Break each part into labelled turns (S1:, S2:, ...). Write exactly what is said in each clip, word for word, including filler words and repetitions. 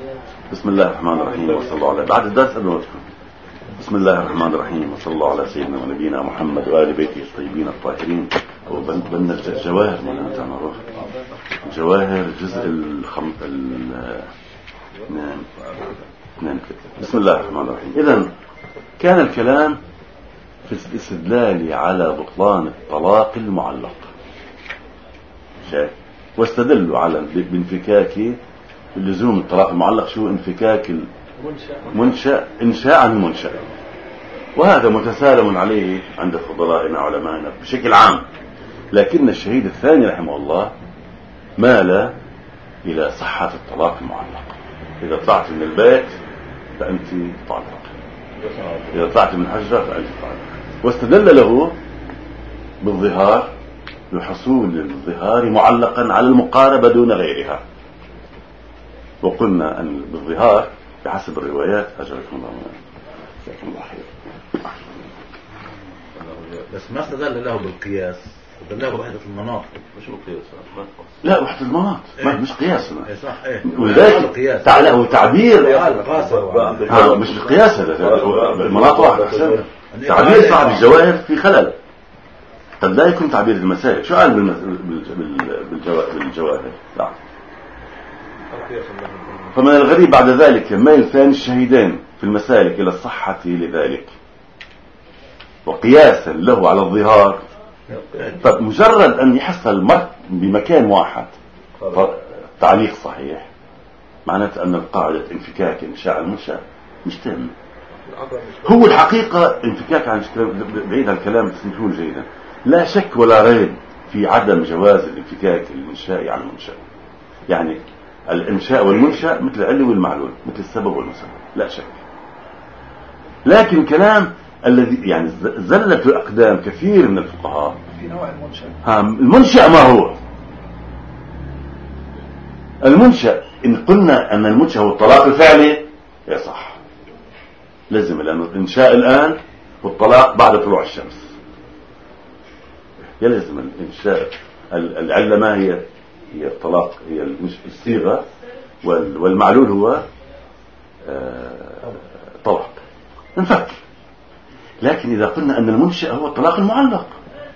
S1: بسم الله الرحمن الرحيم وصلى الله على بعد الدرس قبل ما تكون. بسم الله الرحمن الرحيم وصلى الله على سيدنا ونبينا محمد وآل بيته الطيبين الطاهرين. وبن الجواهر ما تعرف جواهر جزء الخم ال نعم نعم بسم الله الرحمن الرحيم. إذن كان الكلام في الاستدلال على بطلان الطلاق المعلق، واستدلوا على بانفكاك اللزوم الطلاق المعلق. شو انفكاك المنشأ؟ إنشاء عن المنشأ، وهذا متسالم عليه عند فضلائنا علمائنا بشكل عام. لكن الشهيد الثاني رحمه الله مال إلى صحة الطلاق المعلق. إذا طلعت من البيت فأنت طالق، إذا طلعت من حجرة فأنت طالق، واستدل له بالظهار لحصول الظهار معلقا على المقاربة دون غيرها. وقلنا أن بالظهار بحسب الروايات أجركم الله جزاكم الله خير.
S2: بس ما استدل له بالقياس، استدل له بوحدة المناط.
S1: مش بالقياس، لا وحدة المناط إيه؟ مش قياس.
S2: إيه صح إيه.
S1: ولذلك تعالى هو تعبير مش القياس، هذا المناط واحد. تعبير صاحب الجواهر في خلل، قد لا يكون تعبير المسائل. شو قال بالجواهر؟ لا. فمن الغريب بعد ذلك ميل ثاني الشهيدين في المسالك إلى الصحة لذلك وقياسا له على الظهار. طب مجرد أن يحصل المرء بمكان واحد تعليق صحيح، معناته أن القاعدة انفكاك إنشاء المنشأ مش تم. هو الحقيقة انفكاك عن بعيد عن الكلام تسمعون جيدا، لا شك ولا ريب في عدم جواز الانفكاك الإنشائي عن المنشأ. يعني الإنشاء والمنشأ مثل العلة والمعلول، مثل السبب والمسبب، لا شك. لكن كلام الذي يعني زلت الأقدام كثير من الفقهاء
S3: في نوع المنشأ.
S1: ها المنشأ ما هو المنشأ؟ إن قلنا أن المنشأ هو الطلاق الفعلي يصح، لازم، لأنه الإنشاء الآن والطلاق بعد طلوع الشمس، يلزم الإنشاء. العلة ما هي؟ هي الطلاق، هي الصيغة، والمعلول هو طلاق، نفك. لكن إذا قلنا أن المنشأ هو الطلاق المعلق،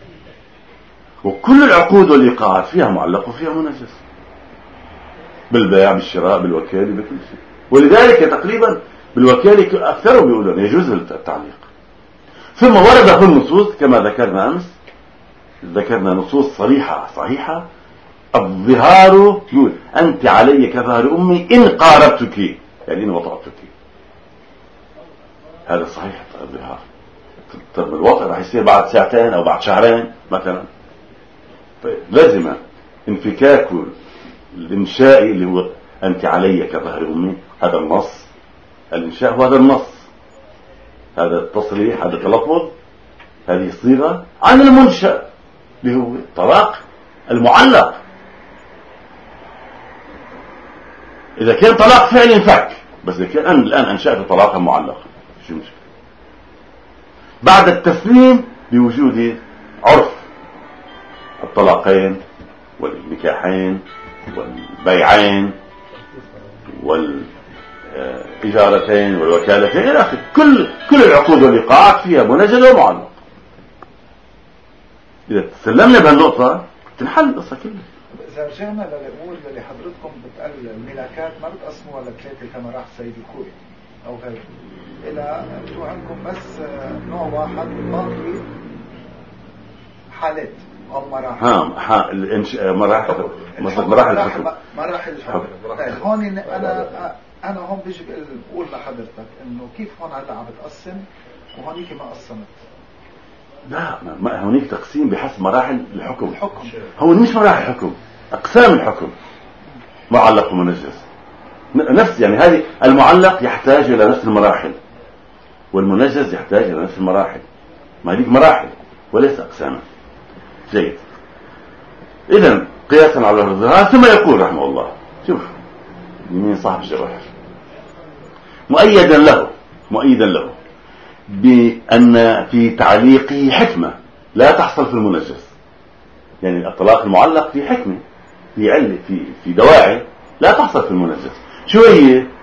S1: وكل العقود والإيقاعات فيها معلق وفيها منجز، بالبيع بالشراء بالوكالة بكل شيء. ولذلك تقريبا بالوكالة أكثرهم بيقولون يجوز التعليق. ثم ورد في النصوص كما ذكرنا أمس، ذكرنا نصوص صريحة صحيحة. الظهار يقول أنت علي كظهر أمي إن قاربتك، يعني إن وطأتك. هذا صحيح الظهار. طب الوطأ راح يصير بعد ساعتين أو بعد شهرين مثلا، لازم انفكاك الإنشاء اللي هو أنت علي كظهر أمي. هذا النص، الإنشاء هو هذا النص، هذا التصريح، هذا التلفظ، هذه الصيغة عن المنشأ اللي هو الطلاق المعلق. إذا كان طلاق فعلي انفك، بس إذا كان الآن أنشأت طلاقا معلقا شو مشكلة؟ بعد التسليم بوجود عرف الطلاقين والنكاحين والبيعين والإجارتين والوكالتين إلى آخره، كل كل العقود والإيقاعات فيها منجز ومعلق. إذا تسلمنا بهالنقطة تنحل القصة كلها.
S3: إذا رجعنا للأول اللي حضرتكم بتقل الملاكات ما بتقسموها لثلاثة كما راح سيد الكوي أو غيره، إلى أنتوا عندكم بس نوع واحد باقي حالات أو مراحل.
S1: ها الإنشاء مراحل مراحل الحكم.
S3: مراحل الحكم. طيب هون أنا أنا هون بيجي بقول لحضرتك إنه كيف هون هلا عم بتقسم وهونيك ما قسمت.
S1: لا، ما هونيك تقسيم بحسب مراحل الحكم.
S3: الحكم
S1: هو مش مراحل الحكم، أقسام الحكم، معلق ومنجز. نفس يعني هذه المعلق يحتاج إلى نفس المراحل، والمنجز يحتاج إلى نفس المراحل. ما هذيك مراحل وليس أقساما. جيد. إذن قياسا على الظهار. ثم يقول رحمه الله، شوف يمين صاحب الجواهر، مؤيدا له مؤيدا له بأن في تعليقه حكمة لا تحصل في المنجز. يعني الطلاق المعلق في حكمة، في علة، في في دواعي لا تحصل في المنجز. شو هي؟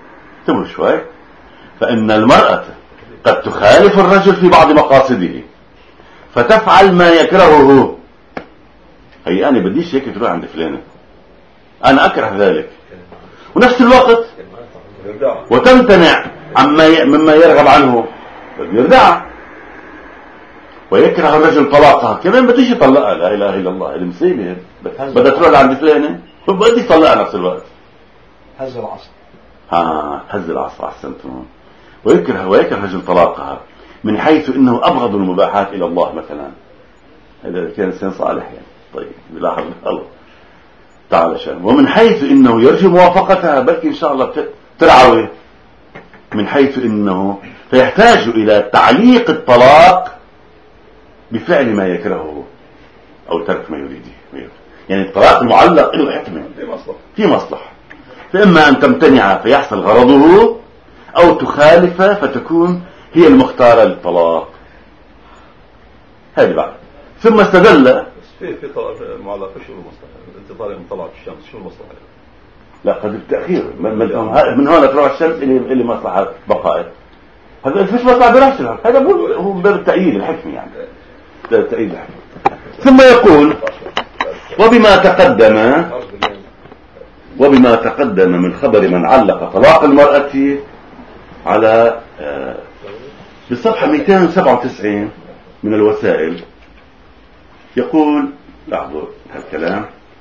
S1: انتبهوا شوي. فإن المرأة قد تخالف الرجل في بعض مقاصده فتفعل ما يكرهه. هي أنا بديش هيك تروح عند فلانة، أنا أكره ذلك، ونفس الوقت وتمتنع عما مما يرغب عنه، يردعها. ويكره الرجل طلاقها، كمان بديش يطلقها. لا إله إلا الله، المصيبة بدها تروح عند فلانة بدي يطلقها نفس الوقت.
S3: هز العصا.
S1: ها هز العصا، أحسنتم. ويكره ويكره الرجل طلاقها من حيث إنه أبغض المباحات إلى الله مثلا. هذا كان إنسان صالح يعني. طيب بلاحظ الله تعالى شان. ومن حيث إنه يرجو موافقتها، بلكي إن شاء الله ترعوي. من حيث إنه فيحتاج إلى تعليق الطلاق بفعل ما يكرهه أو ترك ما يريده. يعني الطلاق المعلق له حكمة في مصلحة، فإما أن تمتنع فيحصل غرضه، أو تخالف فتكون هي المختارة للطلاق. هذه بعد. ثم استدل
S4: في في طلاق معلق شو المصلحة؟ أنت طالع من طلعت الشمس شو المصلحة؟
S1: لا قد التأخير من هون تروح الشمس اللي اللي مصلحة بقائه. هذا فيش مصلحة براسه، هذا هو من باب التأييد الحكمي يعني. تأييد الحكمي. ثم يقول وبما تقدم وبما تقدم من خبر من علق طلاق المرأة على بالصفحة مئتين وسبعة وتسعين من الوسائل، يقول لاحظوا هالكلام،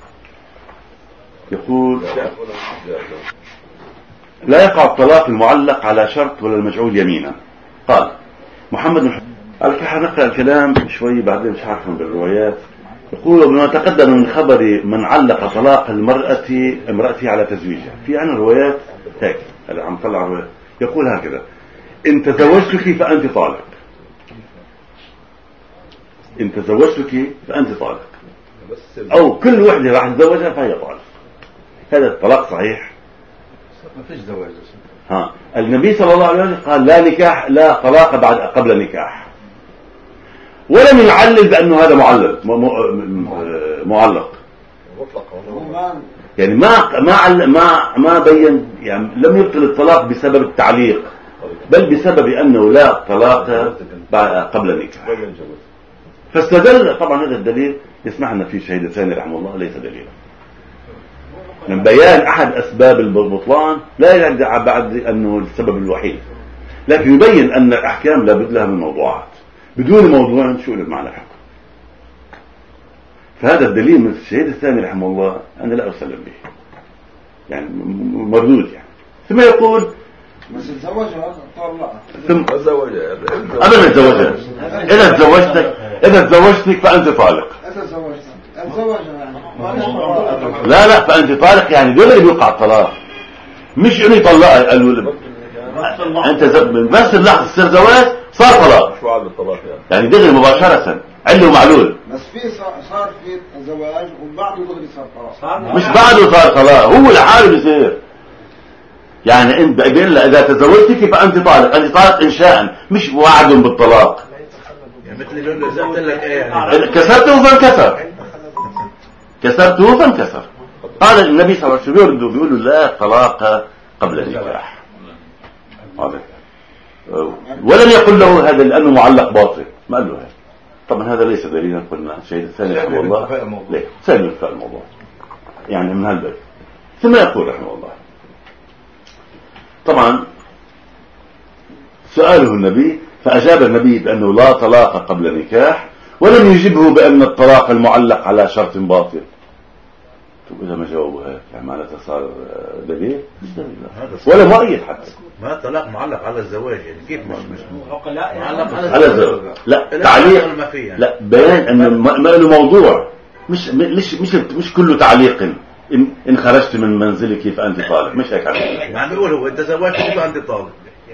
S1: يقول لا يقع الطلاق المعلق على شرط ولا المجعول يمينا. قال محمد بن قال نقرأ الكلام شوي بعدين مش عارف من بالروايات. يقول بما تقدم من خبر من علق طلاق المرأة امرأته على تزويجها، في عنا روايات هيك اللي عم طلع روايات يقول هكذا: إن تزوجتك فأنت طالق، إن تزوجتك فأنت طالق، أو كل وحدة راح تزوجها فهي طالق. هذا الطلاق صحيح؟
S3: ما فيش زواج.
S1: ها النبي صلى الله عليه وسلم قال لا نكاح لا طلاق بعد قبل نكاح، ولم يعلل بأنه هذا معلق معلق يعني ما ما ما ما بين يعني لم يبطل الطلاق بسبب التعليق، بل بسبب أنه لا طلاق قبل النكاح. فاستدل طبعا هذا الدليل يسمح لنا فيه شهيد ثاني رحمه الله ليس دليلا من بيان أحد أسباب البطلان، لا يدعى بعد أنه السبب الوحيد، لكن يبين أن الأحكام لابد لها من موضوعات، بدون موضوع شو المعنى الحكم. فهذا الدليل من الشهيد الثاني رحمه الله أنا لا أسلم به، يعني مردود يعني. ثم يقول
S3: بس تزوجها طلقها
S1: ثم أنا تزوجها إذا تزوجتك إذا تزوجتك فأنت طالق. لا لا فأنت طالق يعني دول اللي بيوقع الطلاق، مش إنه يطلقها. قالوا أنت بس اللحظة تصير زواج صار طلاق،
S4: شو عاد الطلاق يعني؟
S1: يعني دغري مباشرة علة ومعلول.
S3: بس في صار في زواج وبعده دغري صار طلاق،
S1: مش بعده صار طلاق، هو لحاله بيصير. يعني انت بيقول لها اذا تزوجتك فانت طالق، انت طالق انشاء مش وعد بالطلاق.
S2: يعني مثل اللي زعمت لك ايه يعني
S1: كسرته فانكسر، كسرته فانكسر. قال النبي صلى الله عليه وسلم بيقولوا لا طلاق قبل النكاح، ولم يقل له هذا لانه معلق باطل، ما قال له هذا. طبعا هذا ليس دليلا، قلنا الشهيد الثاني رحمه الله ليه سهل انتفاء الموضوع يعني من هالباب. ثم يقول رحمه الله طبعا سأله النبي فأجاب النبي بأنه لا طلاق قبل نكاح، ولم يجبه بأن الطلاق المعلق على شرط باطل. طب إذا ما جاوبوا هيك يعني معناتها صار دليل ولا مؤيد حتى.
S2: ما طلاق معلق على الزواج يعني كيف مش مش
S1: معلق على الزواج؟ لا تعليق لا بيان أن ما له موضوع، مش مش مش مش كله تعليق. إن, إن خرجت من منزلك فأنت طالق، مش هيك
S2: يعني بيقول هو أنت زوجت فأنت طالق.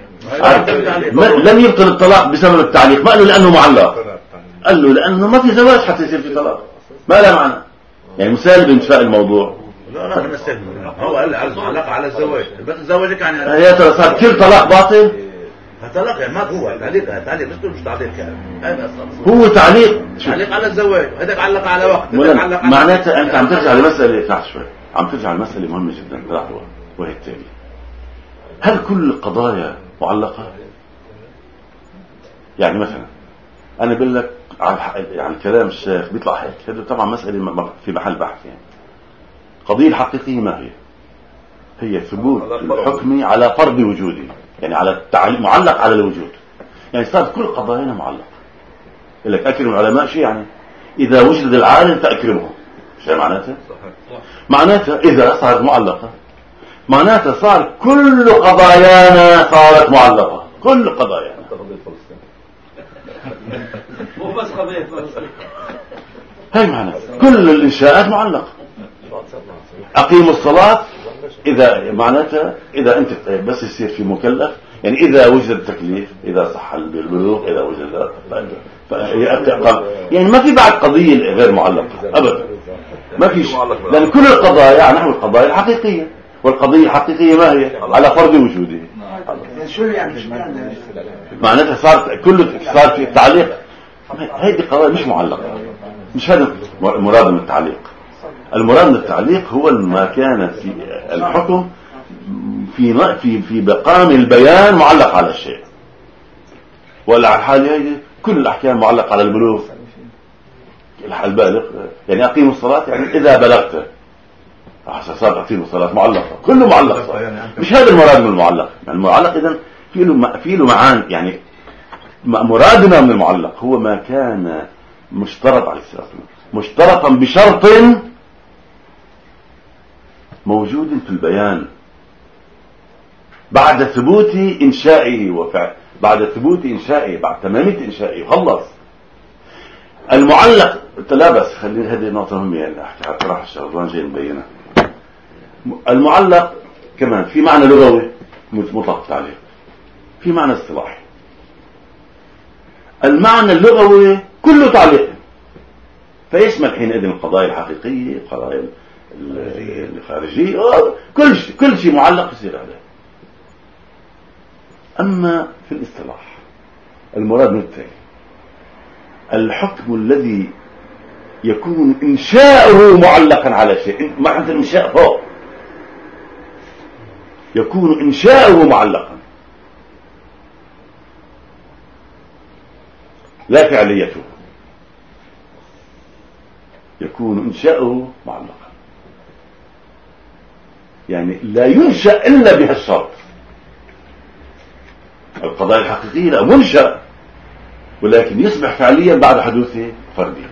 S1: لم يبطل الطلاق بسبب التعليق، ما قالوا لأنه معلق، قال له لأنه ما في زواج حتى يصير في طلاق، ما له معنى يعني مسالب انتفاء الموضوع.
S2: لا لا أنا استهل هو قال على معلق على الزواج، بس زوجك يعني
S1: هي ترى صار كل طلاق باطل.
S2: طلاق يعني ما هو تعليق تعليق بس مش تعليق يعني
S1: هو تعليق
S2: تعليق على الزواج، هذاك علق على وقت
S1: معناته أنت عم ترجع لمسألة تحت شوي، عم ترجع لمسألة مهمة جدا تلاحظوها وهي التالي: هل كل القضايا معلقة؟ يعني مثلا أنا بقول لك يعني كلام الشيخ بيطلع هيك، هذا طبعا مسألة في محل بحث. يعني القضية الحقيقية ما هي؟ هي ثبوت الحكم على فرض وجوده، يعني على التعليق معلق على الوجود. يعني صارت كل قضايانا معلقة. يقول لك أكرم العلماء، شيء يعني إذا وجد العالم فأكرمه، شيء معناته؟ معناته إذا صارت معلقة معناته صار كل قضايانا صارت معلقة، كل قضايانا.
S2: مو بس قضية فلسطين،
S1: هاي معناته كل الإنشاءات معلقة. أقيموا الصلاة إذا معناتها إذا أنت بس يصير في مكلف، يعني إذا وجد التكليف، إذا صح البلوغ، إذا وجد يعني ما في بعد قضية غير معلقة أبدا، ما في شيء. لأن كل القضايا نحو القضايا الحقيقية، والقضية الحقيقية ما هي؟ على فرض وجوده.
S3: شو يعني
S1: معناتها صار كل صار في التعليق. هذه قضايا مش معلقة، مش هذا المراد من التعليق. المراد من التعليق هو ما كان في الحكم في في في مقام البيان معلق على الشيء، ولا على الحال هذه كل الأحكام معلقة على البلوغ. البالغ يعني أقيموا الصلاة، يعني إذا بلغت صار أقيموا الصلاة معلقة، كله معلق صار. مش هذا المراد من المعلق. يعني المعلق إذن في له في له معاني. يعني مرادنا من المعلق هو ما كان مشترط على الصراط، مشترطا بشرط موجود في البيان بعد ثبوت إنشائه وفعل، بعد ثبوت إنشائه، بعد تمامية إنشائه خلص. المعلق لا بس خلينا هذه النقطة مهمة يعني أحكي حتى راح الشغلان جاي نبينها. المعلق كمان في معنى لغوي مطلق التعليق، في معنى اصطلاحي. المعنى اللغوي كله تعليق، فيشمل حينئذ القضايا الحقيقية، القضايا الخارجية، كل شيء كل شيء معلق يصير عليه. أما في الاصطلاح المراد من التالي الحكم الذي يكون إنشاؤه معلقا على شيء، ما عند الإنشاء فوق، يكون إنشاؤه معلقا لا فعليته، يكون إنشاؤه معلقا، يعني لا ينشأ إلا بهالشرط. القضايا الحقيقية لا منشأ، ولكن يصبح فعليا بعد حدوثه فردي.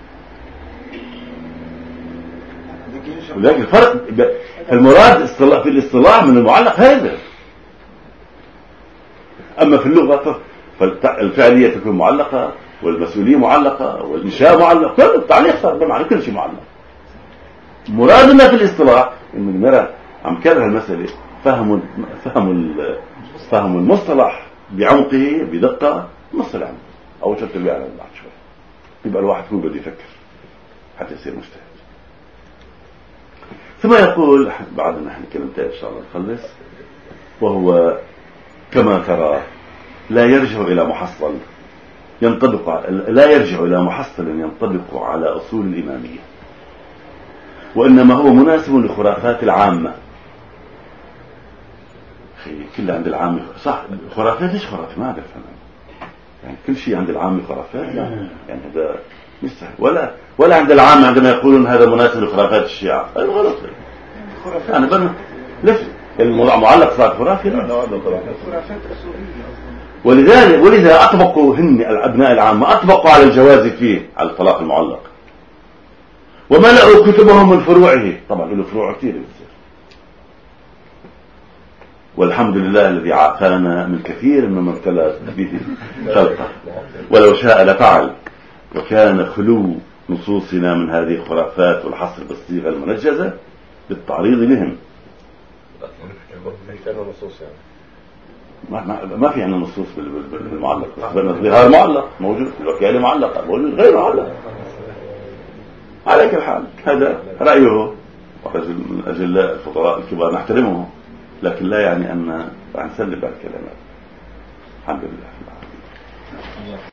S1: ولكن الفرق المراد في الاصطلاح من المعلق هذا. أما في اللغة فالفعلية تكون معلقة، والمسؤولية معلقة، والإنشاء معلق، كل التعليق صار بمعنى كل شيء معلق. مرادنا في الاصطلاح إن نرى عم كرر المسألة فهم فهم فهم المصطلح بعمقه بدقة، نص العمق أو شرط اللي على بعد شوي، يبقى الواحد هو بده يفكر حتى يصير مجتهد. ثم يقول بعد ما احنا كلمتين إن شاء الله نخلص، وهو كما ترى لا يرجع إلى محصل ينطبق لا يرجع إلى محصل ينطبق على أصول الإمامية، وإنما هو مناسب لخرافات العامة. كل عند العامة صح، خرافات مش خرافات ما أعرف أنا، يعني كل شيء عند العامة خرافات لا، يعني هذا مش صحيح. ولا ولا عند العامة عندما يقولون هذا مناسب لخرافات الشيعة، هذا غلط. أنا بنا ليش المعلق صار خرافي؟ ولذلك ولذا أطبقوا هن الأبناء العامة أطبقوا على الجواز فيه، على الطلاق المعلق، وملأوا كتبهم من فروعه. طبعا له فروع كثير بتصير، والحمد لله الذي عافانا من كثير مما ابتلى به خلقه، ولو شاء لفعل، وكان خلو نصوصنا من هذه الخرافات والحصر بالصيغة المنجزة بالتعريض بهم. ما, ما, ما في عندنا نصوص بالمعلق، هذا معلق موجود، الوكالة معلقة موجود، غير معلق. على كل حال هذا رأيه، ورجل من الأجلاء الفضلاء الكبار نحترمه، لكن لا يعني أن نسلب الكلمات. الحمد لله.